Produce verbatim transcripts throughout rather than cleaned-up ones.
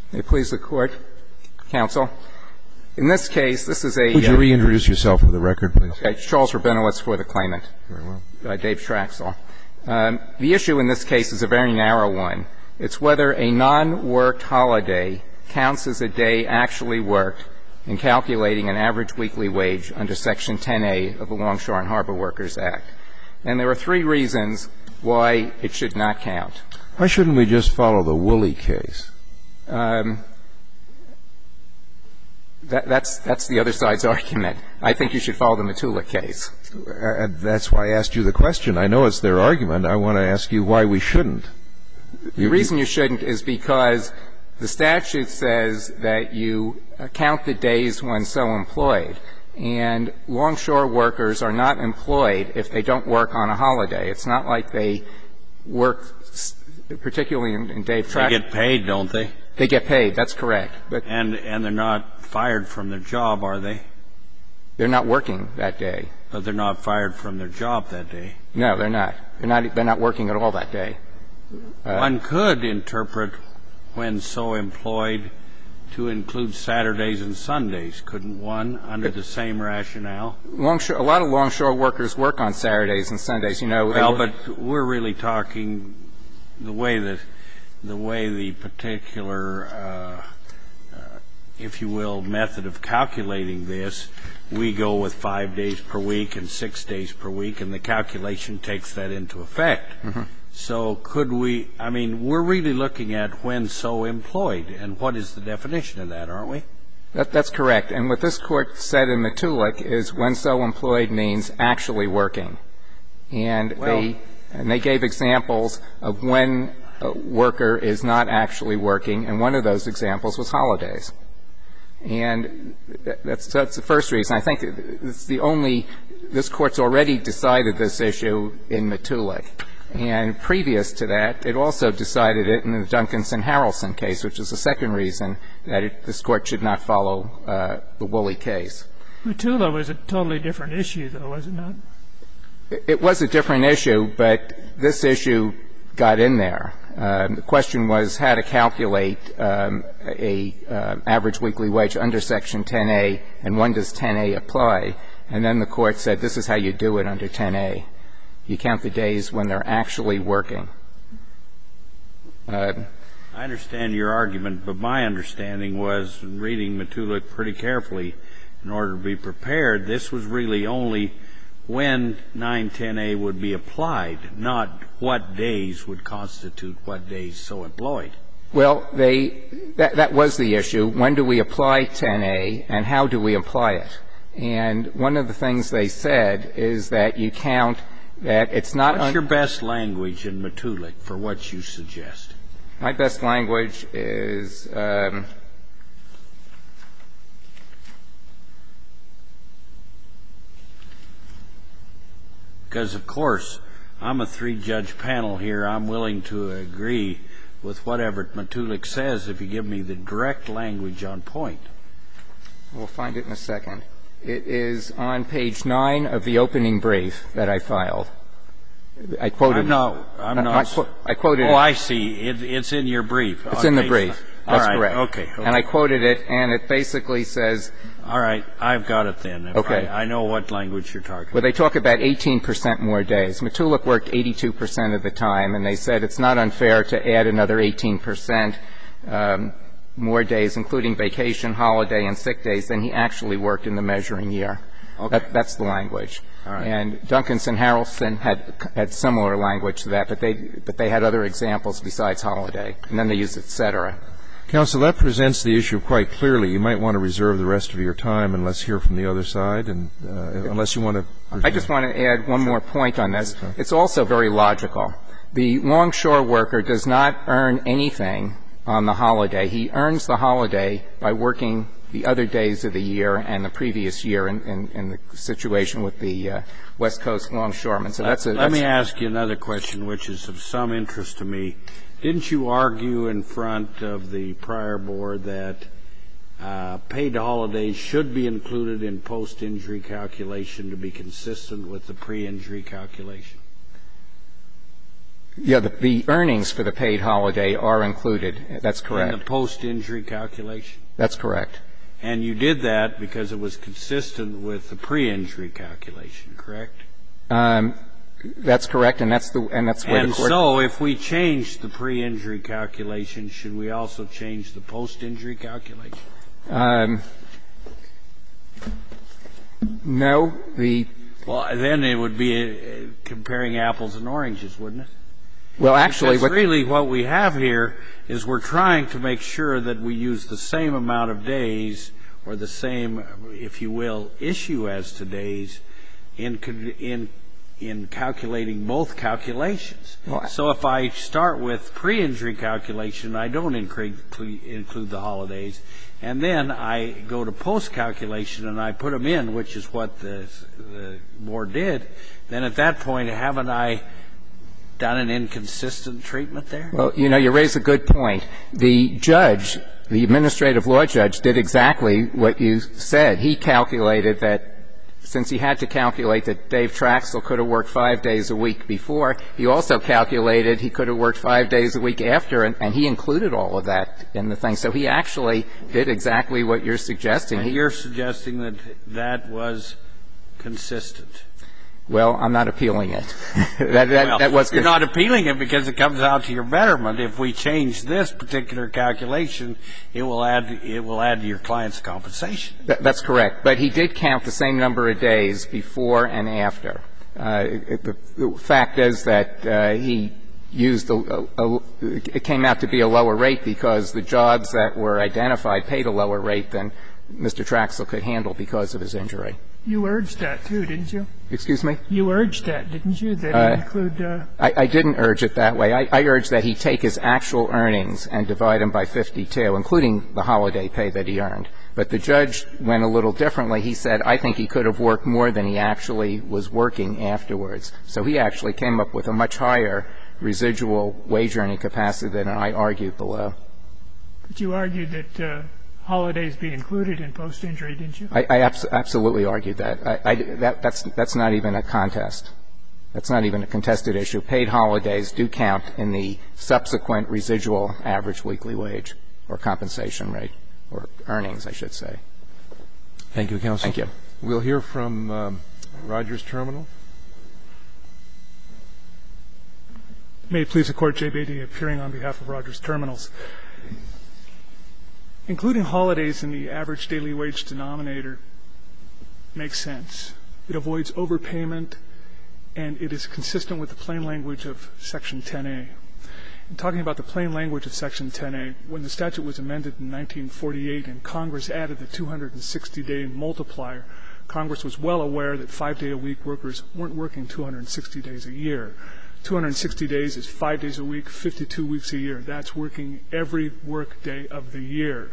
May it please the Court, Counsel. In this case, this is a... Would you uh, reintroduce yourself for the record, please? Okay. Charles Rabinowitz for the claimant. Very well. Uh, Dave Traxel. Um, the issue in this case is a very narrow one. It's whether a non-worked holiday counts as a day actually worked in calculating an average weekly wage under Section ten A of the Longshore and Harbor Workers Act. And there are three reasons why it should not count. Why shouldn't we just follow the Woolley case? Um, that, that's, that's the other side's argument. I think you should follow the Matulik case. Uh, that's why I asked you the question. I know it's their argument. I want to ask you why we shouldn't. The you, reason you shouldn't is because the statute says that you count the days when so employed. And longshore workers are not employed if they don't work on a holiday. It's not like they work, particularly in, in Dave Traxel. They get paid, don't they? They get paid. That's correct. But and and they're not fired from their job, are they? They're not working that day. But they're not fired from their job that day. No, they're not. They're not. They're not working at all that day. Uh, One could interpret when so employed to include Saturdays and Sundays, couldn't one, under the same rationale? Longshore, a lot of longshore workers work on Saturdays and Sundays. You know. Well, but we're really talking the way that the way the particular, uh, uh, if you will, method of calculating this. We go with five days per week and six days per week, and the calculation takes that into effect. Mm-hmm. So could we, I mean, we're really looking at when so employed, and what is the definition of that, aren't we? That, that's correct. And what this Court said in Matulik is when so employed means actually working. And well, they and they gave examples of when a worker is not actually working, and one of those examples was holidays. And that's, that's the first reason. I think it's the only – this Court's already decided this issue in Matulik. And previous to that, it also decided it in the Duncanson-Harrelson case, which is the second reason that it, this Court should not follow uh, the Woolley case. Matulik was a totally different issue, though, was it not? It, it was a different issue, but this issue got in there. Um, the question was how to calculate um, a uh, average weekly wage under Section ten A, and when does ten A apply? And then the Court said this is how you do it under ten A. You count the days when they're actually working. Uh, I understand your argument, but my understanding was, reading Matulik pretty carefully in order to be prepared, this was really only when nine ten A would be applied, not what days would constitute what days so employed. Well, they that, that was the issue. When do we apply ten A, and how do we apply it? And one of the things they said is that you count that it's not... What's your best language in Matulik for what you suggest? My best language is... Um, Because, of course, I'm a three-judge panel here. I'm willing to agree with whatever Matulik says if you give me the direct language on point. We'll find it in a second. It is on page nine of the opening brief that I filed. I quoted... I'm not... I'm not I, I quoted oh, it. I see. It, it's in your brief. It's in the brief. That's All right. correct. Okay, okay. And I quoted it, and it basically says... All right. I've got it then. If okay. I, I know what language you're talking about. Well, they talk about eighteen percent more days. Matulik worked eighty-two percent of the time, and they said it's not unfair to add another eighteen percent um, more days, including vacation, holiday, and sick days, than he actually worked in the measuring year. Okay. That, that's the language. All right. And Duncanson-Harrelson had had similar language to that, but they but they had other examples besides holiday, and then they used et cetera. Counsel, that presents the issue quite clearly. You might want to reserve the rest of your time and let's hear from the other side, and uh, unless you want to... I just want to add one more point on this. It's also very logical. The longshore worker does not earn anything on the holiday. He earns the holiday by working the other days of the year and the previous year in, in, in the situation with the uh, West Coast longshoremen. So that's a, Let that's me ask you another question, which is of some interest to me. Didn't you argue in front of the prior board that uh, paid holidays should be included in post-injury calculation to be consistent with the pre-injury calculation? Yeah, the, the earnings for the paid holiday are included. That's correct. In the post-injury calculation? That's correct. And you did that because it was consistent with the pre-injury calculation, correct? Um, that's correct, and that's the and that's where and the court. And so, if we change the pre-injury calculation, should we also change the post-injury calculation? Um, no, the. Well, then it would be uh, comparing apples and oranges, wouldn't it? Well, actually, because what really what we have here is we're trying to make sure that we use the same amount of days, or the same, if you will, issue as to days, in in in calculating both calculations. Well, so if I start with pre-injury calculation, I don't include include the holidays, and then I go to post-calculation and I put them in, which is what the the board did. Then at that point, haven't I done an inconsistent treatment there? Well, you know, you raise a good point. The judge, the administrative law judge, did exactly what you said. He calculated that since he had to calculate that Dave Traxel could have worked five days a week before, he also calculated he could have worked five days a week after, and, and he included all of that in the thing. So he actually did exactly what you're suggesting. And he, you're suggesting that that was consistent. Well, I'm not appealing it. that, that, well, that was you're not appealing it because it comes out to your betterment. If we change this particular calculation, it will add it will add to your client's compensation. That, that's correct. But he did count the same number of days before and after. Uh, it, the, the fact is that uh, he used a, a, a, it came out to be a lower rate because the jobs that were identified paid a lower rate than Mister Traxel could handle because of his injury. You urged that, too, didn't you? Excuse me? You urged that, didn't you, that uh, it include uh, I, I didn't urge it that way. I, I urged that he take his actual earnings and divide them by fifty-two, including the holiday pay that he earned. But the judge went a little differently. He said, I think he could have worked more than he actually was working afterwards. So he actually came up with a much higher residual wage earning capacity than I argued below. But you argued that uh, holidays be included in post-injury, didn't you? I, I abs- absolutely argued that. I, I, that. That's, that's not even a contest. That's not even a contested issue. Paid holidays do count in the subsequent residual average weekly wage or compensation rate, or earnings, I should say. Thank you, counsel. Thank you. We'll hear from um, Rogers Terminal. May it please the Court, Jay Beatty, appearing on behalf of Rogers Terminals. Including holidays in the average daily wage denominator makes sense. It avoids overpayment, and it is consistent with the plain language of Section ten A. In talking about the plain language of Section ten A, when the statute was amended in nineteen forty-eight and Congress added the two hundred sixty day multiplier, Congress was well aware that five-day-a-week workers weren't working two hundred sixty days a year. two hundred sixty days is five days a week, fifty-two weeks a year. That's working every work day of the year.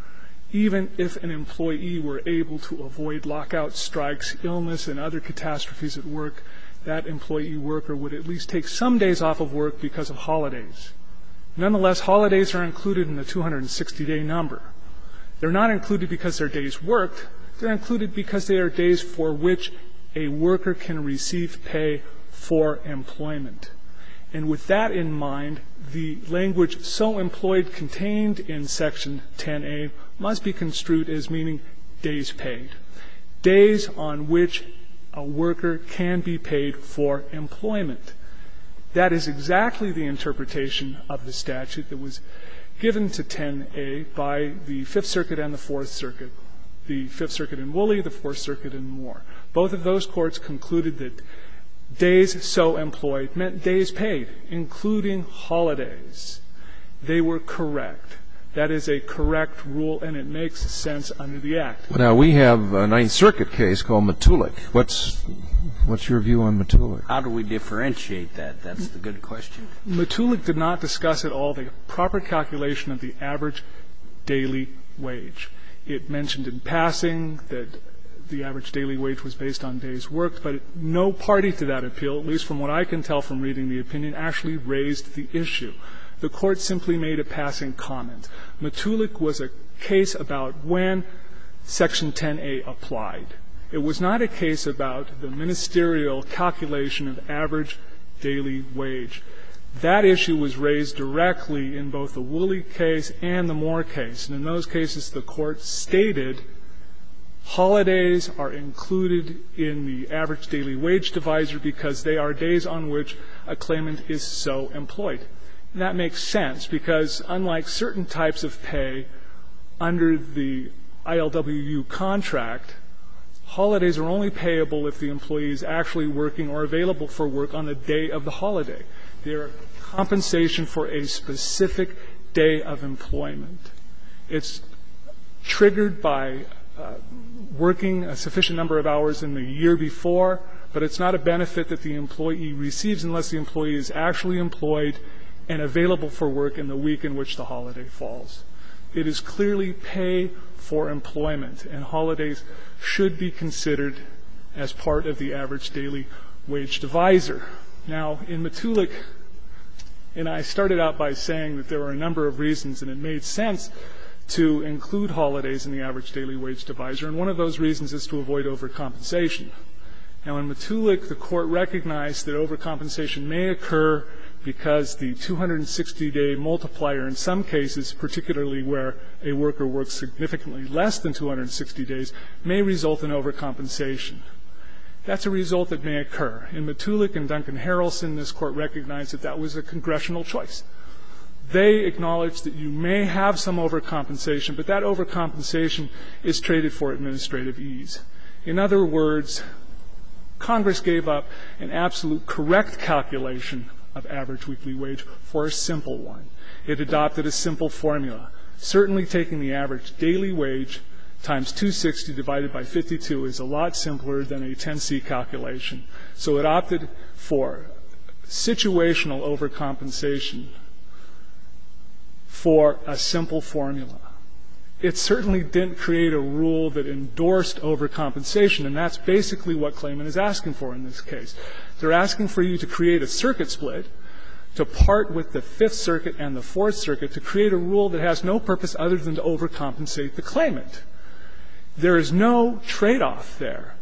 Even if an employee were able to avoid lockouts, strikes, illness, and other catastrophes at work, that employee worker would at least take some days off of work because of holidays. Nonetheless, holidays are included in the two hundred sixty day number. They're not included because they're days worked. They're included because they are days for which a worker can receive pay for employment. And with that in mind, the language "so employed" contained in Section ten A must be construed as meaning days paid, days on which a worker can be paid for employment. That is exactly the interpretation of the statute that was given to ten A by the Fifth Circuit and the Fourth Circuit, the Fifth Circuit in Woolley, the Fourth Circuit in Moore. Both of those courts concluded that days so employed meant days paid, including holidays. They were correct. That is a correct rule, and it makes sense under the Act. Well, now, we have a Ninth Circuit case called Matulik. What's what's your view on Matulik? How do we differentiate that? That's the good question. Matulik did not discuss at all the proper calculation of the average daily wage. It mentioned in passing that the average daily wage was based on days worked, but no party to that appeal, at least from what I can tell from reading the opinion, actually raised the issue. The Court simply made a passing comment. Matulik was a case about when Section ten A applied. It was not a case about the ministerial calculation of average daily wage. That issue was raised directly in both the Woolley case and the Moore case. And in those cases, the Court stated holidays are included in the average daily wage divisor because they are days on which a claimant is so employed. And that makes sense because unlike certain types of pay under the I L W U contract, holidays are only payable if the employee is actually working or available for work on the day of the holiday. They're compensation for a specific day of employment. It's triggered by uh, working a sufficient number of hours in the year before, but it's not a benefit that the employee receives unless the employee is actually employed and available for work in the week in which the holiday falls. It is clearly pay for employment, and holidays should be considered as part of the average daily wage divisor. Now, in Matulik, and I started out by saying that there were a number of reasons, and it made sense to include holidays in the average daily wage divisor, and one of those reasons is to avoid overcompensation. Now, in Matulik, the Court recognized that overcompensation may occur because the two hundred sixty day multiplier in some cases, particularly where a worker works significantly less than two hundred sixty days, may result in overcompensation. That's a result that may occur. In Matulik and Duncan Harrelson, this Court recognized that that was a congressional choice. They acknowledged that you may have some overcompensation, but that overcompensation is traded for administrative ease. In other words, Congress gave up an absolute correct calculation of average weekly wage for a simple one. It adopted a simple formula. Certainly taking the average daily wage times two hundred sixty divided by fifty-two is a lot simpler than a ten C calculation. So it opted for situational overcompensation for a simple formula. It certainly didn't create a rule that endorsed overcompensation, and that's basically what claimant is asking for in this case. They're asking for you to create a circuit split, to part with the Fifth Circuit and the Fourth Circuit to create a rule that has no purpose other than to overcompensate the claimant. There is no trade-off there.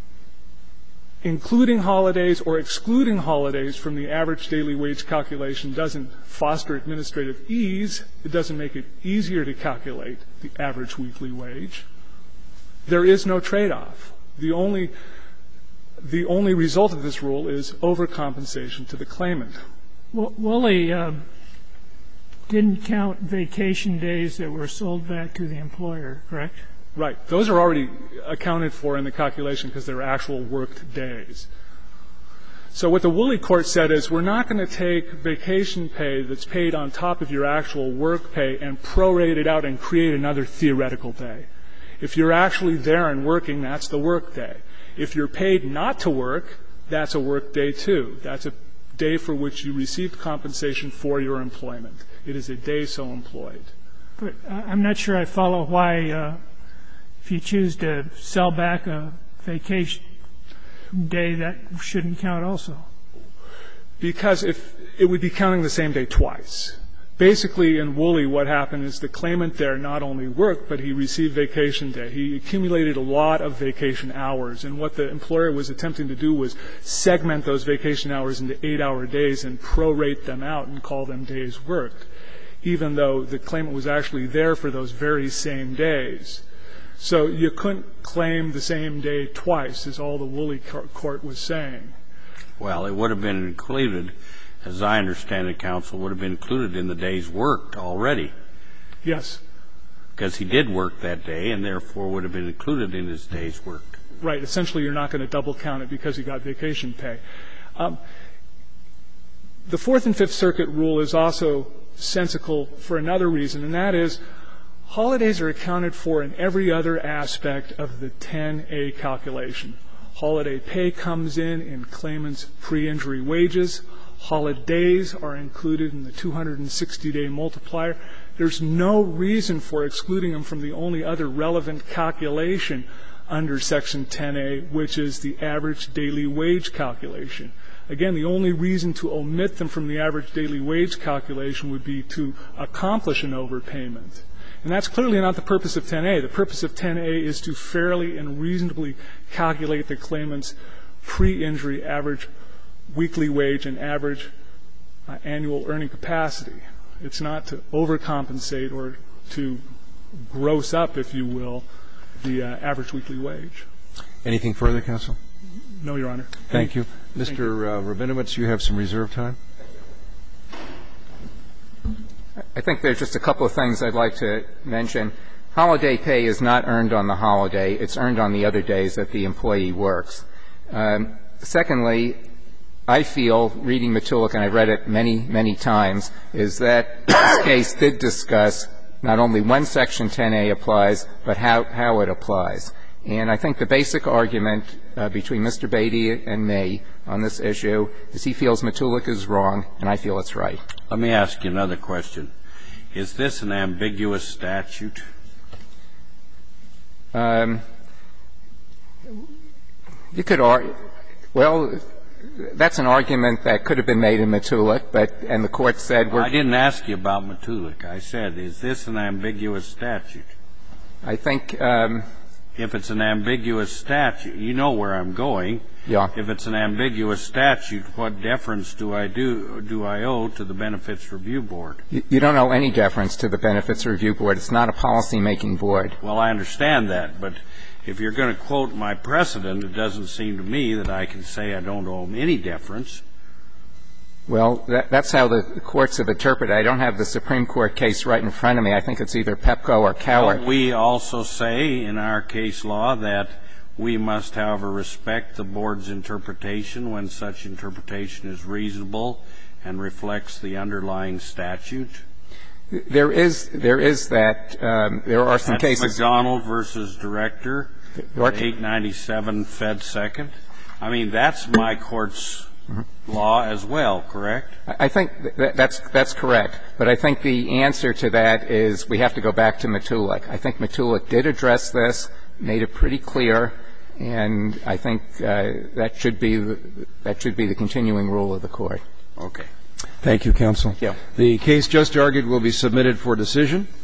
Including holidays or excluding holidays from the average daily wage calculation doesn't foster administrative ease. It doesn't make it easier to calculate the average weekly wage. There is no trade-off. The only, the only result of this rule is overcompensation to the claimant. Well, Woolley uh, didn't count vacation days that were sold back to the employer, correct? Right. Those are already accounted for in the calculation because they're actual worked days. So what the Woolley court said is we're not going to take vacation pay that's paid on top of your actual work pay and prorate it out and create another theoretical day. If you're actually there and working, that's the work day. If you're paid not to work, that's a work day too. That's a day for which you received compensation for your employment. It is a day so employed. But I'm not sure I follow why uh, if you choose to sell back a vacation day, that shouldn't count also. Because if it would be counting the same day twice. Basically, in Woolley, what happened is the claimant there not only worked, but he received vacation day. He accumulated a lot of vacation hours, and what the employer was attempting to do was segment those vacation hours into eight-hour days and prorate them out and call them days worked, even though the claimant was actually there for those very same days. So you couldn't claim the same day twice, is all the Woolley court was saying. Well, it would have been included, as I understand it, counsel, would have been included in the days worked already. Yes. Because he did work that day and therefore would have been included in his days worked. Right. Essentially, you're not going to double count it because he got vacation pay. Um, the Fourth and Fifth Circuit rule is also sensical for another reason, and that is holidays are accounted for in every other aspect of the ten A calculation. Holiday pay comes in in claimant's pre-injury wages. Holidays are included in the two hundred sixty day multiplier. There's no reason for excluding them from the only other relevant calculation under Section ten A, which is the average daily wage calculation. Again, the only reason to omit them from the average daily wage calculation would be to accomplish an overpayment. And that's clearly not the purpose of ten A. The purpose of ten A is to fairly and reasonably calculate the claimant's pre-injury average weekly wage and average uh, annual earning capacity. It's not to overcompensate or to gross up, if you will, the uh, average weekly wage. Anything further, counsel? No, Your Honor. Thank you. Thank Mister Uh, Rabinowitz, you have some reserve time. I think there's just a couple of things I'd like to mention. Holiday pay is not earned on the holiday. It's earned on the other days that the employee works. Um, secondly, I feel, reading Matulik, and I've read it many, many times, is that this case did discuss not only when Section ten A applies, but how, how it applies. And I think the basic argument uh, between Mister Beatty and me on this issue is he feels Matulik is wrong, and I feel it's right. Let me ask you another question. Is this an ambiguous statute? Um, you could argue, well, that's an argument that could have been made in Matulik, but, and the court said we're. I didn't ask you about Matulik. I said, is this an ambiguous statute? I think, um, if it's an ambiguous statute, you know where I'm going. Yeah. If it's an ambiguous statute, what deference do I do, do I owe to the Benefits Review Board? You, you don't owe any deference to the Benefits Review Board. It's not a policy-making board. Well, I understand that, but if you're going to quote my precedent, it doesn't seem to me that I can say I don't owe them any deference. Well, that, that's how the courts have interpreted it. I don't have the Supreme Court case right in front of me. I think it's either Pepco or Cowart. Well, we also say in our case law that we must, however, respect the board's interpretation when such interpretation is reasonable and reflects the underlying statute. There is, there is that. Um, there are some That's cases. McDonald versus Director, eight ninety-seven Fed Second. I mean, that's my court's law as well, correct? I think that that's, that's correct. But I think the answer to that is we have to go back to Matulik. I think Matulik did address this, made it pretty clear, and I think uh, that should be the, that should be the continuing rule of the court. Okay. Thank you, counsel. Yeah. The case just argued will be submitted for decision.